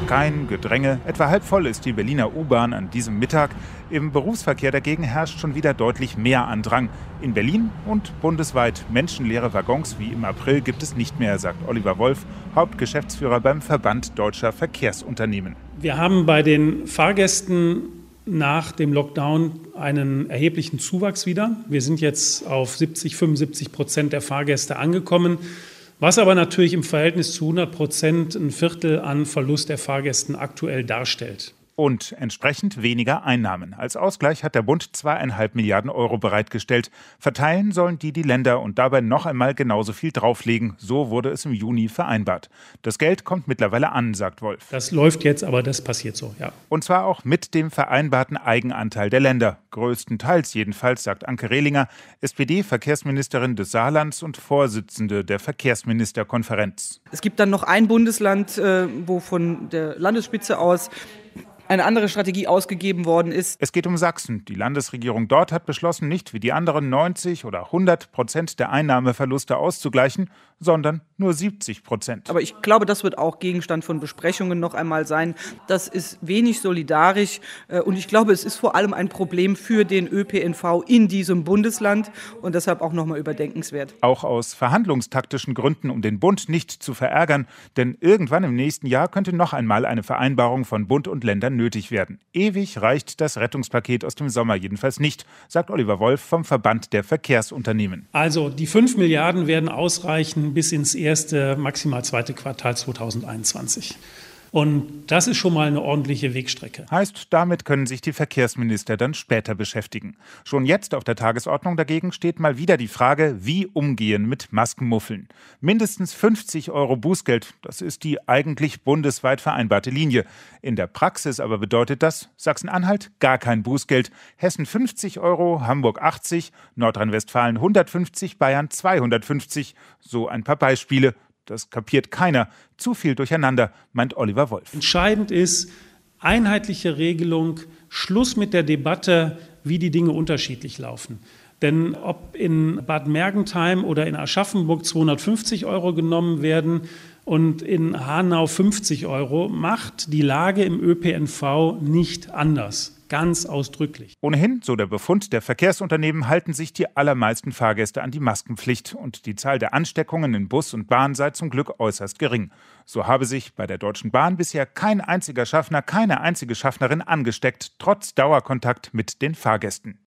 kein Gedränge. Etwa halb voll ist die Berliner U-Bahn an diesem Mittag. Im Berufsverkehr dagegen herrscht schon wieder deutlich mehr Andrang. In Berlin und bundesweit menschenleere Waggons wie im April gibt es nicht mehr, sagt Oliver Wolf, Hauptgeschäftsführer beim Verband Deutscher Verkehrsunternehmen. Wir haben bei den Fahrgästen nach dem Lockdown einen erheblichen Zuwachs wieder. Wir sind jetzt auf 70-75% der Fahrgäste angekommen, was aber natürlich im Verhältnis zu 100% ein Viertel an Verlust der Fahrgästen aktuell darstellt. Und entsprechend weniger Einnahmen. Als Ausgleich hat der Bund 2,5 Milliarden Euro bereitgestellt. Verteilen sollen die Länder und dabei noch einmal genauso viel drauflegen. So wurde es im Juni vereinbart. Das Geld kommt mittlerweile an, sagt Wolf. Das läuft jetzt, aber das passiert so, ja. Und zwar auch mit dem vereinbarten Eigenanteil der Länder. Größtenteils jedenfalls, sagt Anke Rehlinger, SPD-Verkehrsministerin des Saarlands und Vorsitzende der Verkehrsministerkonferenz. Es gibt dann noch ein Bundesland, wo von der Landesspitze aus eine andere Strategie ausgegeben worden ist. Es geht um Sachsen. Die Landesregierung dort hat beschlossen, nicht wie die anderen 90 oder 100% der Einnahmeverluste auszugleichen, sondern nur 70%. Aber ich glaube, das wird auch Gegenstand von Besprechungen noch einmal sein. Das ist wenig solidarisch und ich glaube, es ist vor allem ein Problem für den ÖPNV in diesem Bundesland und deshalb auch noch mal überdenkenswert. Auch aus verhandlungstaktischen Gründen, um den Bund nicht zu verärgern, denn irgendwann im nächsten Jahr könnte noch einmal eine Vereinbarung von Bund und Ländern nötig werden. Ewig reicht das Rettungspaket aus dem Sommer jedenfalls nicht, sagt Oliver Wolf vom Verband der Verkehrsunternehmen. Also die 5 Milliarden werden ausreichen bis ins erste, maximal zweite Quartal 2021. Und das ist schon mal eine ordentliche Wegstrecke. Heißt, damit können sich die Verkehrsminister dann später beschäftigen. Schon jetzt auf der Tagesordnung dagegen steht mal wieder die Frage, wie umgehen mit Maskenmuffeln. Mindestens 50 Euro Bußgeld, das ist die eigentlich bundesweit vereinbarte Linie. In der Praxis aber bedeutet das Sachsen-Anhalt gar kein Bußgeld, Hessen 50 Euro, Hamburg 80, Nordrhein-Westfalen 150, Bayern 250. So ein paar Beispiele. Das kapiert keiner. Zu viel Durcheinander, meint Oliver Wolf. Entscheidend ist einheitliche Regelung, Schluss mit der Debatte, wie die Dinge unterschiedlich laufen. Denn ob in Bad Mergentheim oder in Aschaffenburg 250 Euro genommen werden und in Hanau 50 Euro, macht die Lage im ÖPNV nicht anders. Ganz ausdrücklich. Ohnehin, so der Befund der Verkehrsunternehmen, halten sich die allermeisten Fahrgäste an die Maskenpflicht und die Zahl der Ansteckungen in Bus und Bahn sei zum Glück äußerst gering. So habe sich bei der Deutschen Bahn bisher kein einziger Schaffner, keine einzige Schaffnerin angesteckt, trotz Dauerkontakt mit den Fahrgästen.